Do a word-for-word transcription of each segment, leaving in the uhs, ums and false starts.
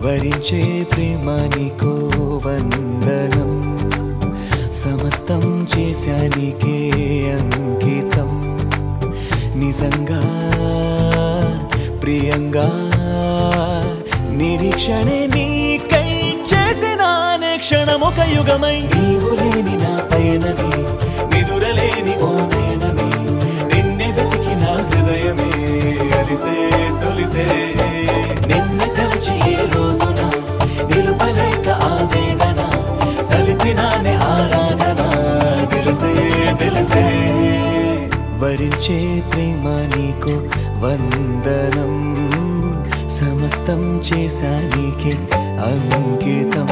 వరించే ప్రేమ నీకో వందనం, సమస్తం చేశానికే అంకితం. నిజంగా ప్రియంగా నిరీక్షణే నీకై చేసిన క్షణం ఒక యుగమై. నీవు లేని నా పయనమే నిదురలేని ఓ నయనమే, నిన్నే వెతికి నా హృదయమే అలిసే సొలిసే. నిన్నే తలచి ఏ రోజున నిలుపలేక ఆవేదన, సలిపినానే ఆరాధన తెలిసే తెలిసే. వరించే ప్రేమ నీకు వందనం, సమస్తం చేశానికే అంకితం.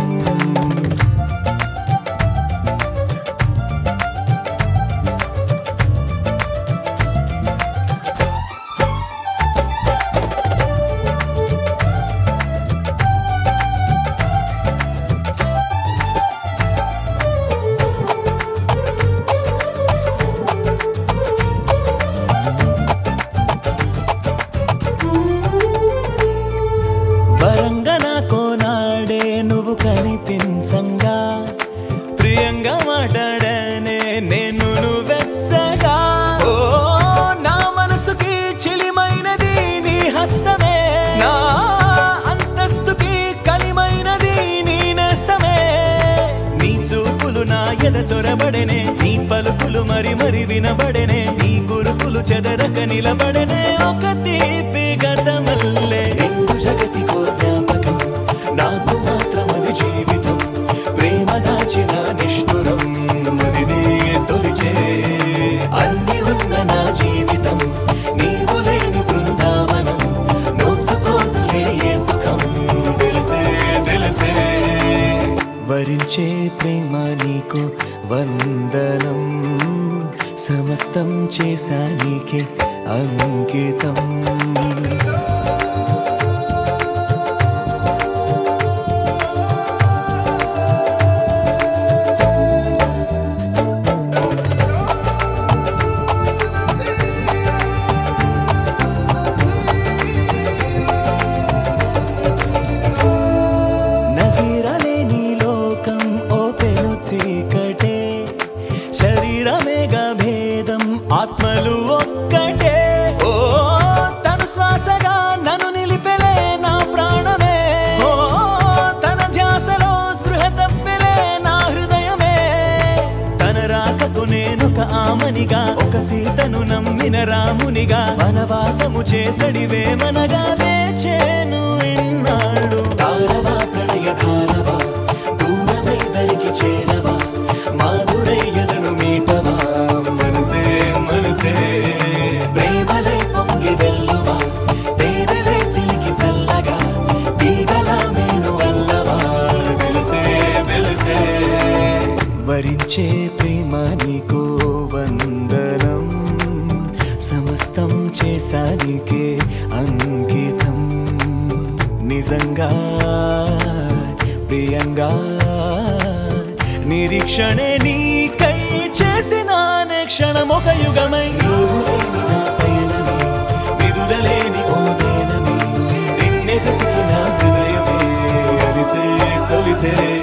వరంగన కోనాడే నువ్వు కనిపించంగా, ప్రియంగా మాట్లాడనే నేను నువ్వెచ్చగా. ఓ నా మనసుకి చిలిమైనది నీ హస్తమే, నా అంతస్తుకి కలిమైనది నీ నేస్తమే. నీ చూపులు నా ఎద చొరబడనే, నీ పలుకులు మరి మరి వినబడనే, నీ గురుకులు చెదరక నిలబడనే ఒక తీపి గతమల్లే. రెండు జగతికో జ్ఞాపకం, నాకు మాత్రం అది జీవితం, ప్రేమ దాచిన నిష్ఠురం మదినే తొలిచే. అన్ని ఉన్న నా జీవితం నీవు లేని బృందావనం, నోచుకోదులే ఏ సుఖం తెలిసే తెలిసే. వరించే ప్రేమ నీకు వందనం, సమస్తం చేశానికే అంకితం. నజీరలేని లోకం ఓ పెను చీకటే, శరీరమేగా భేదం ఆత్మలు ఒక్కటే. ఓ తను శ్వాసగా నన్ను నిలిపెలే నా ప్రాణమే, ఓ తన ధ్యాసలో స్పృహ తప్పెలే నా హృదయమే. తన రాకకు నేనొక ఆమనిగా, ఒక సీతను నమ్మిన రామునిగా, వనవాసము చేసడివే మనగా వేచేను ఇన్నాళ్ళు. తారవా ప్రణయ ధారవా, దూరమై దరికి చేరవా, మాధురయ్యదను మీటవా మనసే మనసే. ప్రేమలై పొంగి వెల్లువా, తేనెలై చిలికి చల్లగా, తీగలా మేను అల్లవా తెలిసే తెలిసే. వరించే ప్రేమ నీకో వందనం, సమస్తం చేశానికే అంకితం. నిజంగా ప్రియంగా నిరీక్షణే నీకై చేసిన క్షణం ఒక యుగమై. నీవు లేని నా పయనమే నిదురలేని ఓ నయనమే, నిన్నే వెతికి నా హృదయమే అలిసే సొలిసే.